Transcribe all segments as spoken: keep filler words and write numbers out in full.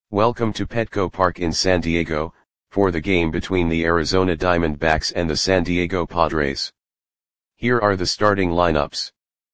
Welcome to Petco Park in San Diego, for the game between the Arizona Diamondbacks and the San Diego Padres. Here are the starting lineups.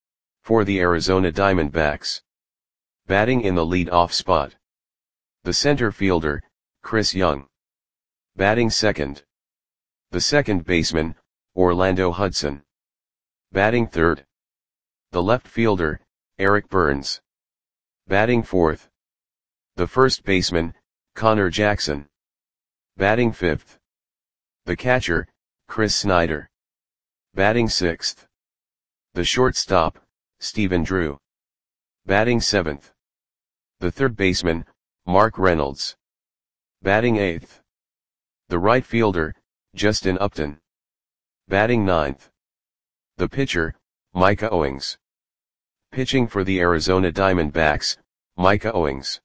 For the Arizona Diamondbacks. Batting in the lead-off spot. The center fielder, Chris Young. Batting second. The second baseman, Orlando Hudson. Batting third. The left fielder, Eric Burns. Batting fourth. The first baseman, Connor Jackson. Batting fifth. The catcher, Chris Snyder. Batting sixth. The shortstop, Stephen Drew. Batting seventh. The third baseman, Mark Reynolds. Batting eighth. The right fielder, Justin Upton. Batting ninth. The pitcher, Micah Owings. Pitching for the Arizona Diamondbacks, Micah Owings.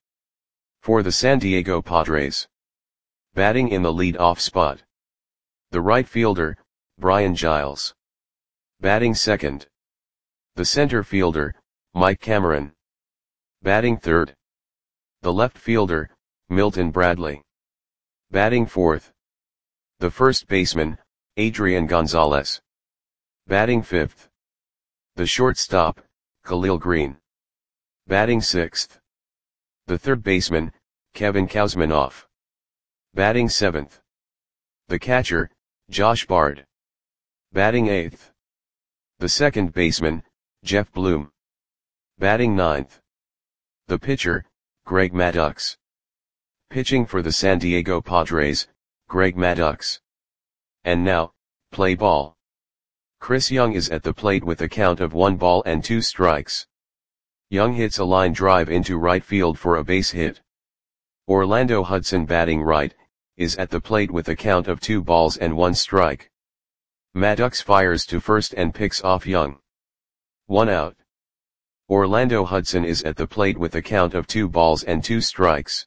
For the San Diego Padres. Batting in the lead-off spot. The right fielder, Brian Giles. Batting second. The center fielder, Mike Cameron. Batting third. The left fielder, Milton Bradley. Batting fourth. The first baseman, Adrian Gonzalez. Batting fifth. The shortstop, Khalil Green. Batting sixth. The third baseman, Kevin Kouzmanoff. Batting seventh. The catcher, Josh Bard. Batting eighth. The second baseman, Jeff Bloom. Batting ninth. The pitcher, Greg Maddux. Pitching for the San Diego Padres, Greg Maddux. And now, play ball. Chris Young is at the plate with a count of one ball and two strikes. Young hits a line drive into right field for a base hit. Orlando Hudson, batting right, is at the plate with a count of two balls and one strike. Maddux fires to first and picks off Young. One out. Orlando Hudson is at the plate with a count of two balls and two strikes.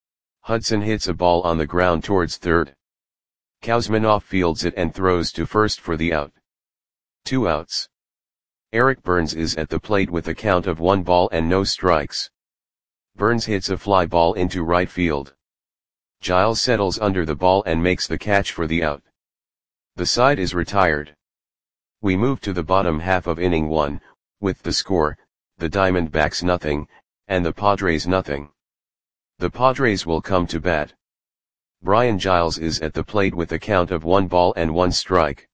Hudson hits a ball on the ground towards third. Kouzmanoff fields it and throws to first for the out. Two outs. Eric Burns is at the plate with a count of one ball and no strikes. Burns hits a fly ball into right field. Giles settles under the ball and makes the catch for the out. The side is retired. We move to the bottom half of inning one, with the score, the Diamondbacks nothing, and the Padres nothing. The Padres will come to bat. Brian Giles is at the plate with a count of one ball and one strike.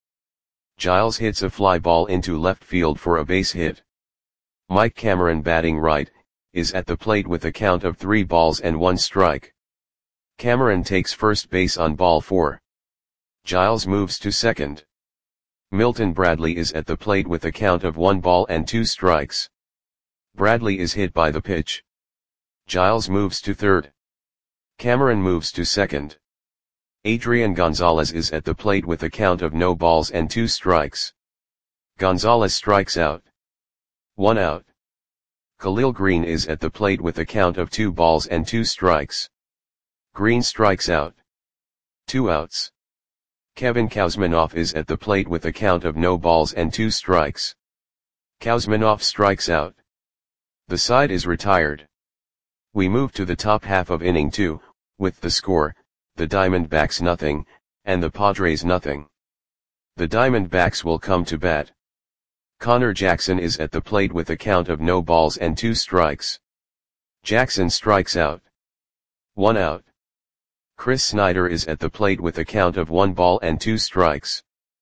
Giles hits a fly ball into left field for a base hit. Mike Cameron, batting right, is at the plate with a count of three balls and one strike. Cameron takes first base on ball four. Giles moves to second. Milton Bradley is at the plate with a count of one ball and two strikes. Bradley is hit by the pitch. Giles moves to third. Cameron moves to second. Adrian Gonzalez is at the plate with a count of no balls and two strikes. Gonzalez strikes out. One out. Khalil Green is at the plate with a count of two balls and two strikes. Green strikes out. Two outs. Kevin Kouzmanoff is at the plate with a count of no balls and two strikes. Kouzmanoff strikes out. The side is retired. We move to the top half of inning two, with the score, the Diamondbacks nothing, and the Padres nothing. The Diamondbacks will come to bat. Connor Jackson is at the plate with a count of no balls and two strikes. Jackson strikes out. One out. Chris Snyder is at the plate with a count of one ball and two strikes.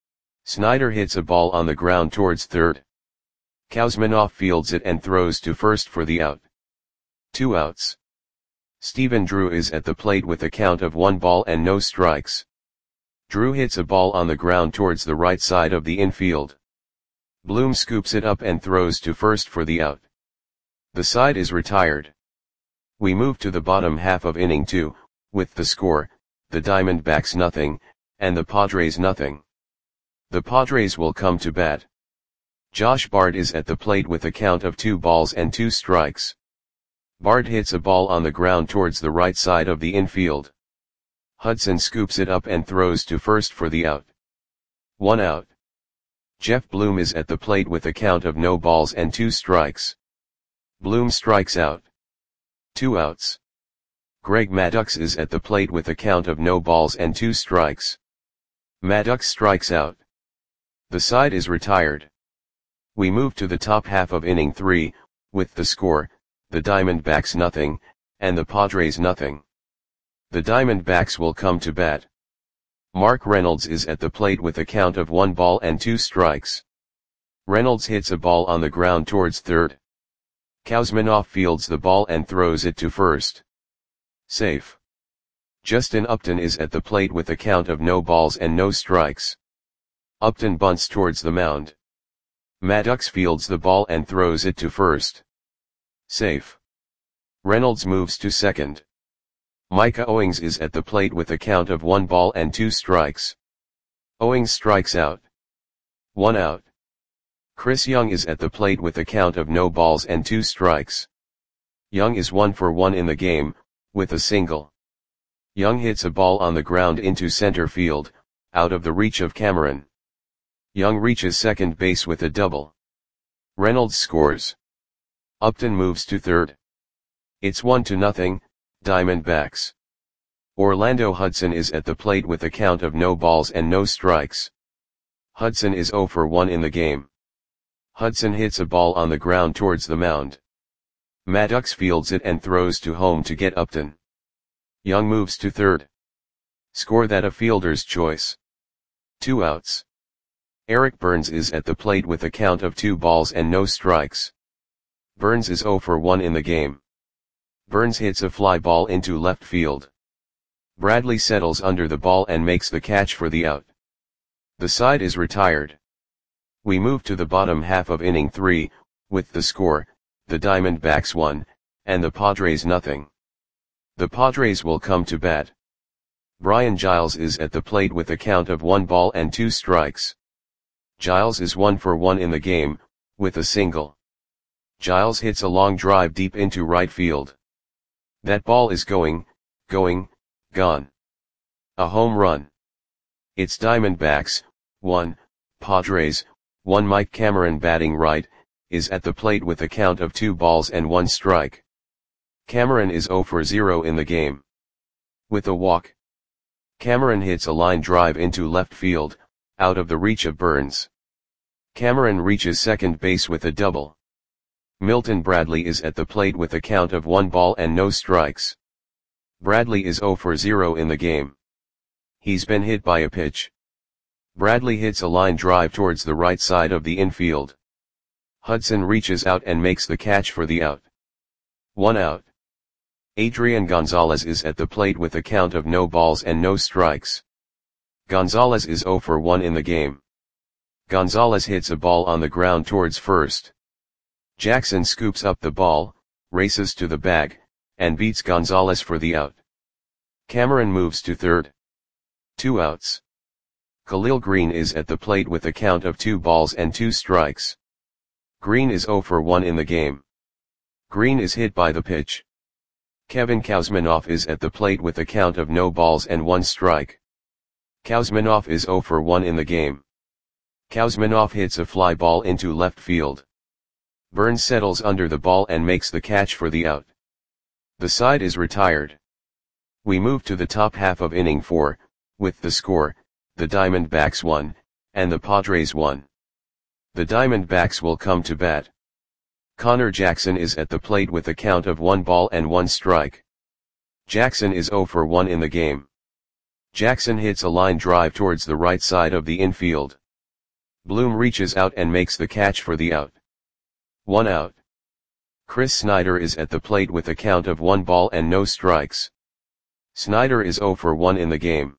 Snyder hits a ball on the ground towards third. Kouzmanoff fields it and throws to first for the out. Two outs. Stephen Drew is at the plate with a count of one ball and no strikes. Drew hits a ball on the ground towards the right side of the infield. Bloom scoops it up and throws to first for the out. The side is retired. We move to the bottom half of inning two, with the score, the Diamondbacks nothing, and the Padres nothing. The Padres will come to bat. Josh Bard is at the plate with a count of two balls and two strikes. Bard hits a ball on the ground towards the right side of the infield. Hudson scoops it up and throws to first for the out. One out. Jeff Bloom is at the plate with a count of no balls and two strikes. Bloom strikes out. Two outs. Greg Maddux is at the plate with a count of no balls and two strikes. Maddux strikes out. The side is retired. We move to the top half of inning three, with the score, the Diamondbacks nothing, and the Padres nothing. The Diamondbacks will come to bat. Mark Reynolds is at the plate with a count of one ball and two strikes. Reynolds hits a ball on the ground towards third. Kuzminoff fields the ball and throws it to first. Safe. Justin Upton is at the plate with a count of no balls and no strikes. Upton bunts towards the mound. Maddux fields the ball and throws it to first. Safe. Reynolds moves to second. Micah Owings is at the plate with a count of one ball and two strikes. Owings strikes out. One out. Chris Young is at the plate with a count of no balls and two strikes. Young is one for one in the game, with a single. Young hits a ball on the ground into center field, out of the reach of Cameron. Young reaches second base with a double. Reynolds scores. Upton moves to third. It's one to nothing, Diamondbacks. Orlando Hudson is at the plate with a count of no balls and no strikes. Hudson is zero for one in the game. Hudson hits a ball on the ground towards the mound. Maddux fields it and throws to home to get Upton. Young moves to third. Score that a fielder's choice. Two outs. Eric Burns is at the plate with a count of two balls and no strikes. Burns is zero for one in the game. Burns hits a fly ball into left field. Bradley settles under the ball and makes the catch for the out. The side is retired. We move to the bottom half of inning three, with the score, the Diamondbacks one, and the Padres nothing. The Padres will come to bat. Brian Giles is at the plate with a count of one ball and two strikes. Giles is one for one in the game, with a single. Giles hits a long drive deep into right field. That ball is going, going, gone. A home run. It's Diamondbacks, one, Padres, one. Mike Cameron, batting right, is at the plate with a count of two balls and one strike. Cameron is zero for zero in the game. With a walk. Cameron hits a line drive into left field, out of the reach of Burns. Cameron reaches second base with a double. Milton Bradley is at the plate with a count of one ball and no strikes. Bradley is zero for zero in the game. He's been hit by a pitch. Bradley hits a line drive towards the right side of the infield. Hudson reaches out and makes the catch for the out. One out. Adrian Gonzalez is at the plate with a count of no balls and no strikes. Gonzalez is zero for one in the game. Gonzalez hits a ball on the ground towards first. Jackson scoops up the ball, races to the bag, and beats Gonzalez for the out. Cameron moves to third. Two outs. Khalil Green is at the plate with a count of two balls and two strikes. Green is zero for one in the game. Green is hit by the pitch. Kevin Kuzminoff is at the plate with a count of no balls and one strike. Kuzminoff is zero for one in the game. Kuzminoff hits a fly ball into left field. Burns settles under the ball and makes the catch for the out. The side is retired. We move to the top half of inning four, with the score, the Diamondbacks one, and the Padres one. The Diamondbacks will come to bat. Connor Jackson is at the plate with a count of one ball and one strike. Jackson is zero for one in the game. Jackson hits a line drive towards the right side of the infield. Bloom reaches out and makes the catch for the out. One out. Chris Snyder is at the plate with a count of one ball and no strikes. Snyder is zero for one in the game.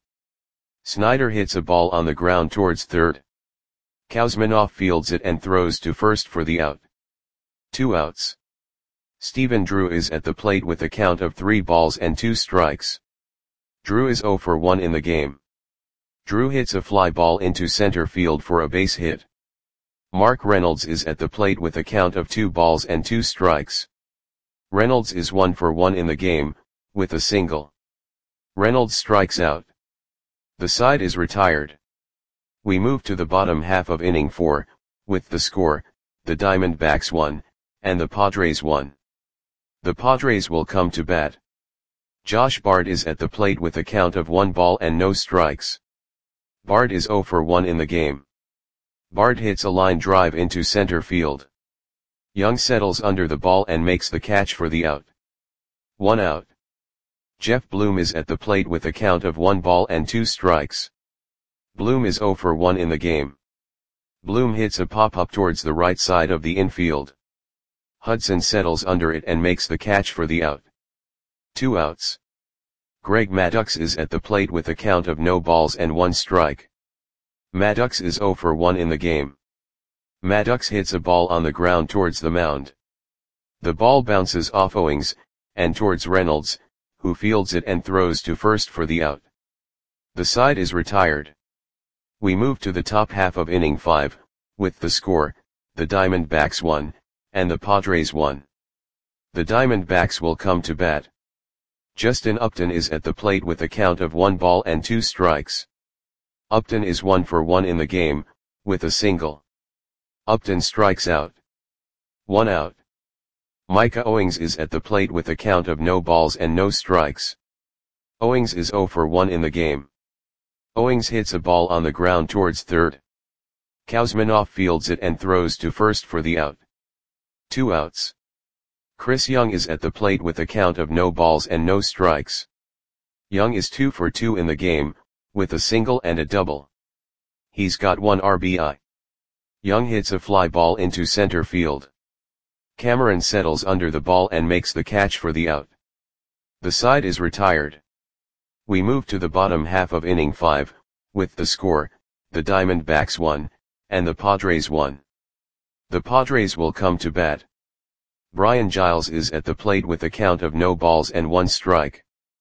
Snyder hits a ball on the ground towards third. Kuzminoff fields it and throws to first for the out. Two outs. Stephen Drew is at the plate with a count of three balls and two strikes. Drew is zero for one in the game. Drew hits a fly ball into center field for a base hit. Mark Reynolds is at the plate with a count of two balls and two strikes. Reynolds is one for one in the game, with a single. Reynolds strikes out. The side is retired. We move to the bottom half of inning four, with the score, the Diamondbacks one, and the Padres one. The Padres will come to bat. Josh Bard is at the plate with a count of one ball and no strikes. Bard is zero for one in the game. Bard hits a line drive into center field. Young settles under the ball and makes the catch for the out. One out. Jeff Bloom is at the plate with a count of one ball and two strikes. Bloom is zero for one in the game. Bloom hits a pop-up towards the right side of the infield. Hudson settles under it and makes the catch for the out. Two outs. Greg Maddux is at the plate with a count of no balls and one strike. Maddux is zero for one in the game. Maddux hits a ball on the ground towards the mound. The ball bounces off Owings, and towards Reynolds, who fields it and throws to first for the out. The side is retired. We move to the top half of inning five, with the score, the Diamondbacks won, and the Padres won. The Diamondbacks will come to bat. Justin Upton is at the plate with a count of one ball and two strikes. Upton is one for one in the game, with a single. Upton strikes out. One out. Micah Owings is at the plate with a count of no balls and no strikes. Owings is zero for one in the game. Owings hits a ball on the ground towards third. Kuzminoff fields it and throws to first for the out. Two outs. Chris Young is at the plate with a count of no balls and no strikes. Young is two for two in the game, with a single and a double. He's got one R B I. Young hits a fly ball into center field. Cameron settles under the ball and makes the catch for the out. The side is retired. We move to the bottom half of inning five, with the score, the Diamondbacks won, and the Padres won. The Padres will come to bat. Brian Giles is at the plate with a count of no balls and one strike.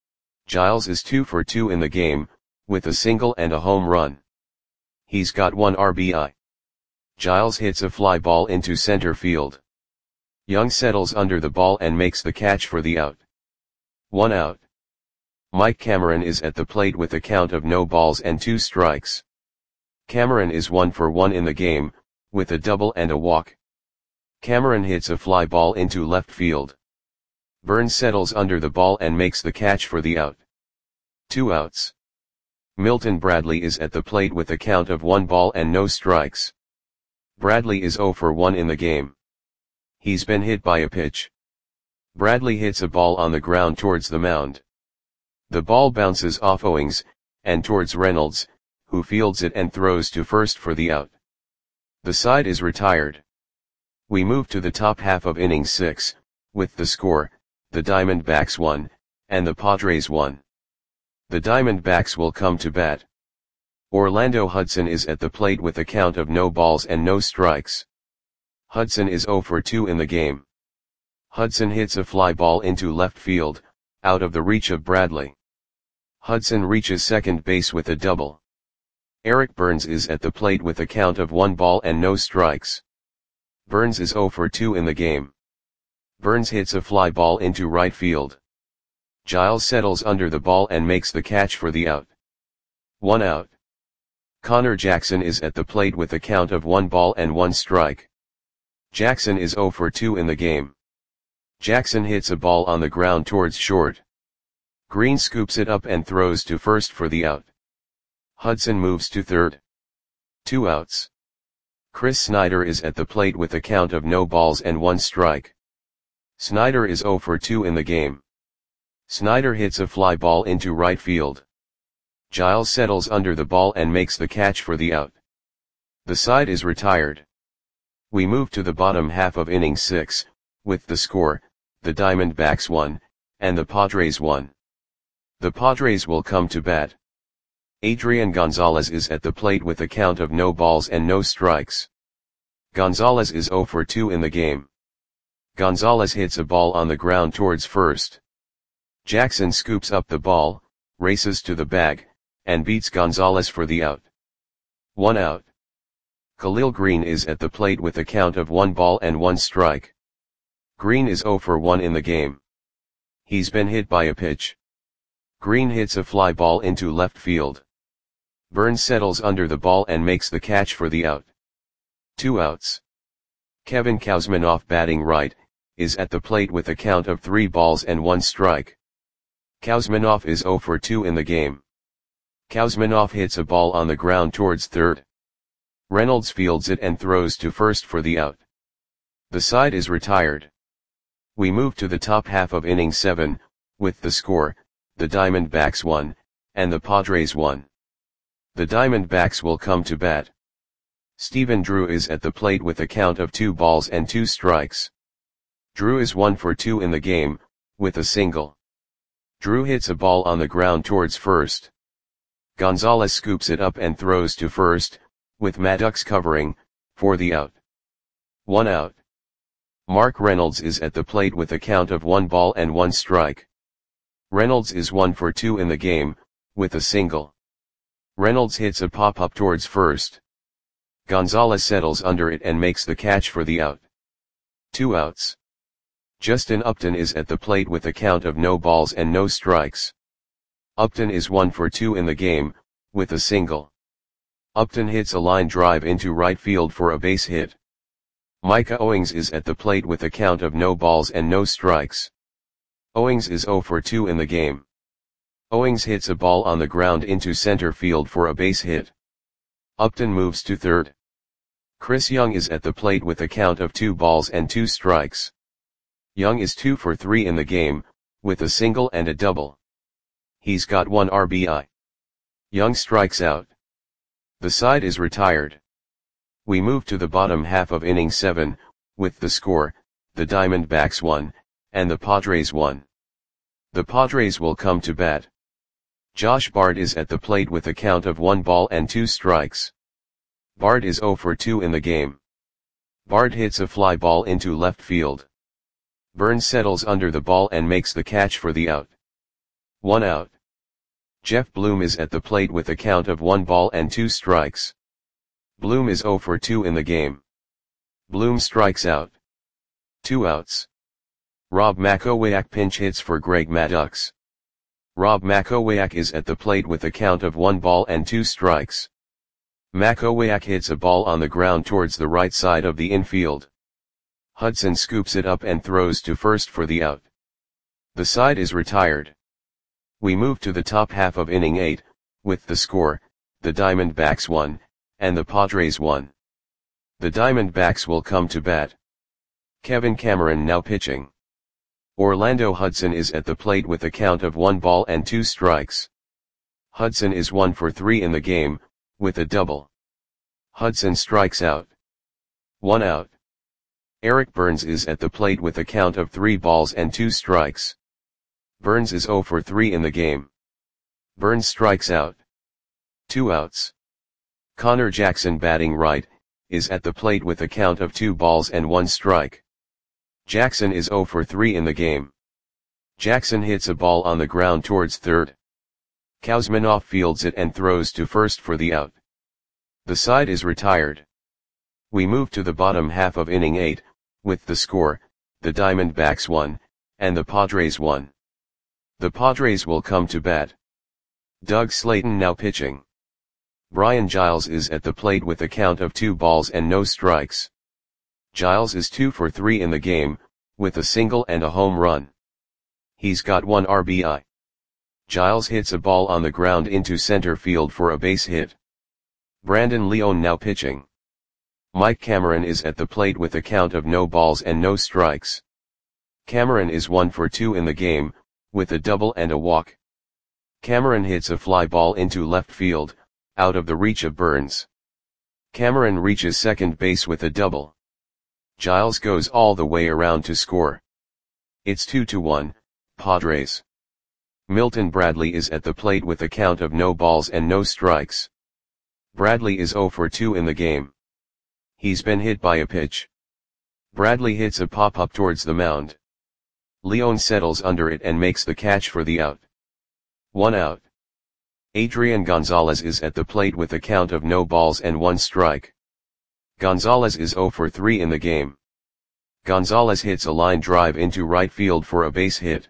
Giles is two for two in the game, with a single and a home run. He's got one R B I. Giles hits a fly ball into center field. Young settles under the ball and makes the catch for the out. One out. Mike Cameron is at the plate with a count of no balls and two strikes. Cameron is one for one in the game, with a double and a walk. Cameron hits a fly ball into left field. Burns settles under the ball and makes the catch for the out. Two outs. Milton Bradley is at the plate with a count of one ball and no strikes. Bradley is zero for one in the game. He's been hit by a pitch. Bradley hits a ball on the ground towards the mound. The ball bounces off Owings, and towards Reynolds, who fields it and throws to first for the out. The side is retired. We move to the top half of inning six, with the score, the Diamondbacks won, and the Padres won. The Diamondbacks will come to bat. Orlando Hudson is at the plate with a count of no balls and no strikes. Hudson is zero for two in the game. Hudson hits a fly ball into left field, out of the reach of Bradley. Hudson reaches second base with a double. Eric Burns is at the plate with a count of one ball and no strikes. Burns is zero for two in the game. Burns hits a fly ball into right field. Giles settles under the ball and makes the catch for the out. One out. Connor Jackson is at the plate with a count of one ball and one strike. Jackson is zero for two in the game. Jackson hits a ball on the ground towards short. Green scoops it up and throws to first for the out. Hudson moves to third. Two outs. Chris Snyder is at the plate with a count of no balls and one strike. Snyder is zero for two in the game. Snyder hits a fly ball into right field. Giles settles under the ball and makes the catch for the out. The side is retired. We move to the bottom half of inning six, with the score, the Diamondbacks won, and the Padres won. The Padres will come to bat. Adrian Gonzalez is at the plate with a count of no balls and no strikes. Gonzalez is zero for two in the game. Gonzalez hits a ball on the ground towards first. Jackson scoops up the ball, races to the bag, and beats Gonzalez for the out. One out. Khalil Green is at the plate with a count of one ball and one strike. Green is zero for one in the game. He's been hit by a pitch. Green hits a fly ball into left field. Burns settles under the ball and makes the catch for the out. Two outs. Kevin Kuzminoff, batting right, is at the plate with a count of three balls and one strike. Kuzminov is zero for two in the game. Kuzminov hits a ball on the ground towards third. Reynolds fields it and throws to first for the out. The side is retired. We move to the top half of inning seven, with the score, the Diamondbacks one, and the Padres one. The Diamondbacks will come to bat. Stephen Drew is at the plate with a count of two balls and two strikes. Drew is one for two in the game, with a single. Drew hits a ball on the ground towards first. Gonzalez scoops it up and throws to first, with Maddox covering, for the out. One out. Mark Reynolds is at the plate with a count of one ball and one strike. Reynolds is one for two in the game, with a single. Reynolds hits a pop-up towards first. Gonzalez settles under it and makes the catch for the out. Two outs. Justin Upton is at the plate with a count of no balls and no strikes. Upton is one for two in the game, with a single. Upton hits a line drive into right field for a base hit. Micah Owings is at the plate with a count of no balls and no strikes. Owings is zero for two in the game. Owings hits a ball on the ground into center field for a base hit. Upton moves to third. Chris Young is at the plate with a count of two balls and two strikes. Young is two for three in the game, with a single and a double. He's got one R B I. Young strikes out. The side is retired. We move to the bottom half of inning seven, with the score, the Diamondbacks one, and the Padres one. The Padres will come to bat. Josh Bard is at the plate with a count of one ball and two strikes. Bard is zero for two in the game. Bard hits a fly ball into left field. Burns settles under the ball and makes the catch for the out. One out. Jeff Bloom is at the plate with a count of one ball and two strikes. Bloom is zero for two in the game. Bloom strikes out. Two outs. Rob Makowiak pinch hits for Greg Maddux. Rob Makowiak is at the plate with a count of one ball and two strikes. Makowiak hits a ball on the ground towards the right side of the infield. Hudson scoops it up and throws to first for the out. The side is retired. We move to the top half of inning eight, with the score, the Diamondbacks one, and the Padres one. The Diamondbacks will come to bat. Kevin Cameron now pitching. Orlando Hudson is at the plate with a count of one ball and two strikes. Hudson is one for three in the game, with a double. Hudson strikes out. One out. Eric Burns is at the plate with a count of three balls and two strikes. Burns is zero for three in the game. Burns strikes out. Two outs. Connor Jackson batting right, is at the plate with a count of two balls and one strike. Jackson is zero for three in the game. Jackson hits a ball on the ground towards third. Kuzminov fields it and throws to first for the out. The side is retired. We move to the bottom half of inning eight, with the score, the Diamondbacks one, and the Padres one. The Padres will come to bat. Doug Slayton now pitching. Brian Giles is at the plate with a count of two balls and no strikes. Giles is two for three in the game, with a single and a home run. He's got one R B I. Giles hits a ball on the ground into center field for a base hit. Brandon Leone now pitching. Mike Cameron is at the plate with a count of no balls and no strikes. Cameron is one for two in the game, with a double and a walk. Cameron hits a fly ball into left field, out of the reach of Burns. Cameron reaches second base with a double. Giles goes all the way around to score. It's two to one, Padres. Milton Bradley is at the plate with a count of no balls and no strikes. Bradley is zero for two in the game. He's been hit by a pitch. Bradley hits a pop-up towards the mound. Leone settles under it and makes the catch for the out. One out. Adrian Gonzalez is at the plate with a count of no balls and one strike. Gonzalez is zero for three in the game. Gonzalez hits a line drive into right field for a base hit.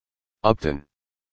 Upton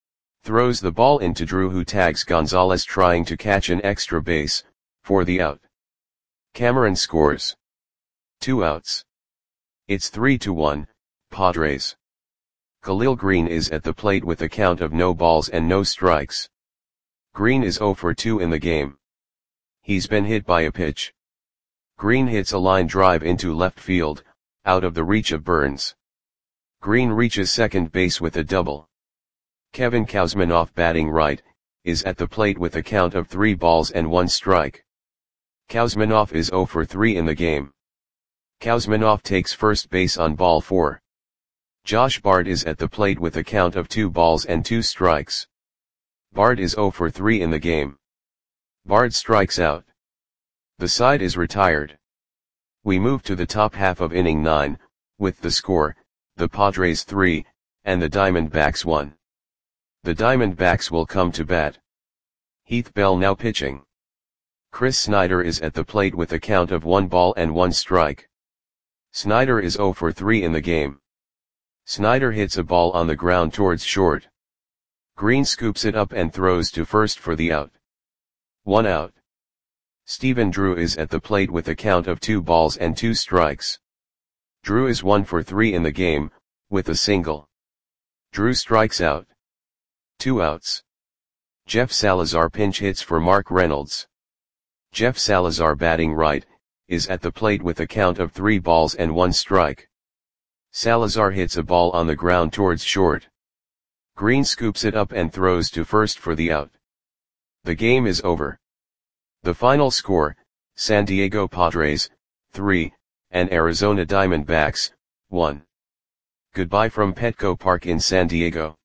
throws the ball into Drew, who tags Gonzalez trying to catch an extra base, for the out. Cameron scores. Two outs. It's three to one, Padres. Khalil Greene is at the plate with a count of no balls and no strikes. Greene is zero for two in the game. He's been hit by a pitch. Greene hits a line drive into left field, out of the reach of Burns. Greene reaches second base with a double. Kevin Kouzmanoff, batting right, is at the plate with a count of three balls and one strike. Kouzmanoff is zero for three in the game. Kouzmanoff takes first base on ball four. Josh Bard is at the plate with a count of two balls and two strikes. Bard is zero for three in the game. Bard strikes out. The side is retired. We move to the top half of inning nine, with the score, the Padres three, and the Diamondbacks one. The Diamondbacks will come to bat. Heath Bell now pitching. Chris Snyder is at the plate with a count of one ball and one strike. Snyder is zero for three in the game. Snyder hits a ball on the ground towards short. Greene scoops it up and throws to first for the out. One out. Stephen Drew is at the plate with a count of two balls and two strikes. Drew is one for three in the game, with a single. Drew strikes out. Two outs. Jeff Salazar pinch hits for Mark Reynolds. Jeff Salazar, batting right, is at the plate with a count of three balls and one strike. Salazar hits a ball on the ground towards short. Greene scoops it up and throws to first for the out. The game is over. The final score, San Diego Padres, three, and Arizona Diamondbacks, one. Goodbye from Petco Park in San Diego.